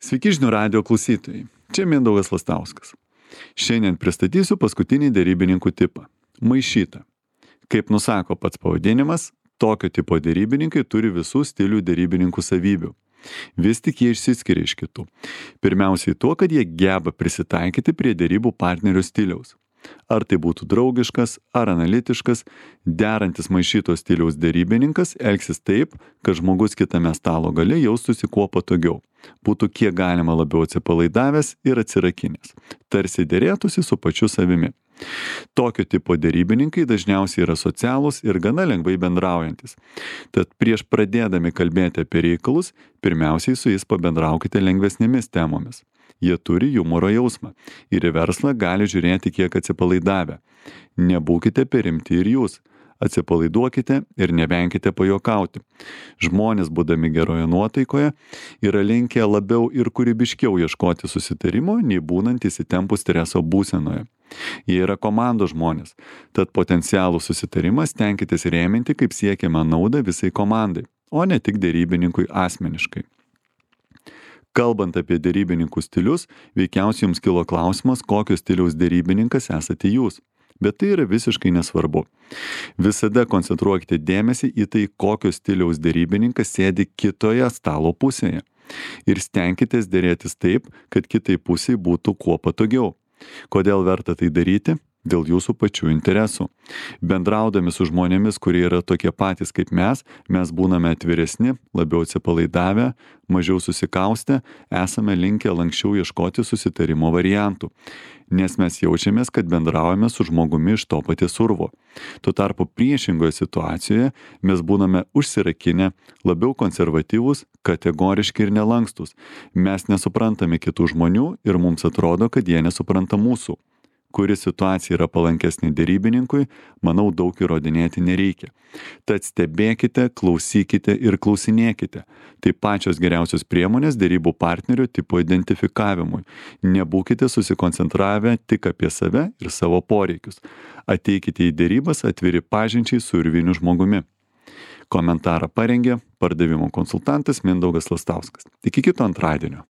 Sveiki žinių radijo klausytojai, čia Mindaugas Lastauskas. Šiandien pristatysiu paskutinį derybininkų tipą – maišytą. Kaip nusako pats pavadinimas, tokio tipo derybininkai turi visų stilių derybininkų savybių. Vis tik jie išsiskiria iš kitų. Pirmiausiai tuo, kad jie geba prisitaikyti prie derybų partnerio stiliaus. Ar tai būtų draugiškas, ar analitiškas, derantis maišyto stiliaus derybininkas elgsis taip, kad žmogus kitame stalo gale jaustųsi kuo patogiau. Būtų kiek galima labiau atsipalaidavęs ir atsirakinęs. Tarsi derėtųsi su pačiu savimi. Tokio tipo derybininkai dažniausiai yra socialūs ir gana lengvai bendraujantis. Tad prieš pradėdami kalbėti apie reikalus, pirmiausiai su jais pabendraukite lengvesnėmis temomis. Jie turi humoro jausmą ir į verslą gali žiūrėti kiek atsipalaidavę. Nebūkite per rimti ir jūs. Atsipalaiduokite ir nevenkite pajuokauti. Žmonės, būdami geroje nuotaikoje, yra linkę labiau ir kūrybiškiau ieškoti susitarimo, nei būnant įsitempus streso būsenoje. Jie yra komandos žmonės, tad potencialų susitarimą stenkitės rėminti kaip siekiama naudą visai komandai, o ne tik derybininkui asmeniškai. Kalbant apie derybininkų stilius, veikiausiai jums kilo klausimas, kokio stiliaus derybininkas esate jūs. Bet tai yra visiškai nesvarbu. Visada koncentruokite dėmesį į tai, kokio stiliaus derybininkas sėdi kitoje stalo pusėje. Ir stenkitės derėtis taip, kad kitai pusiai būtų kuo patogiau. Kodėl verta tai daryti? Dėl jūsų pačių interesų. Bendraudami su žmonėmis, kurie yra tokie patys kaip mes būname atviresni, labiau atsipalaidavę, mažiau susikaustę, esame linkę lanksčiau ieškoti susitarimo variantų. Nes mes jaučiamės, kad bendraujame su žmogumi iš to paties urvo. Tuo tarpu priešingoje situacijoje mes būname užsirakinę, labiau konservatyvūs, kategoriški ir nelankstus. Mes nesuprantame kitų žmonių ir mums atrodo, kad jie nesupranta mūsų. Kuri situacija yra palankesnė derybininkui, manau, daug įrodinėti nereikia. Tad stebėkite, klausykite ir klausinėkite. Tai pačios geriausios priemonės derybų partnerio tipo identifikavimui. Nebūkite susikoncentravę tik apie save ir savo poreikius. Ateikite į derybas atviri pažinčiai su urviniu žmogumi. Komentarą parengė pardavimo konsultantas Mindaugas Lastauskas. Iki kito antradienio.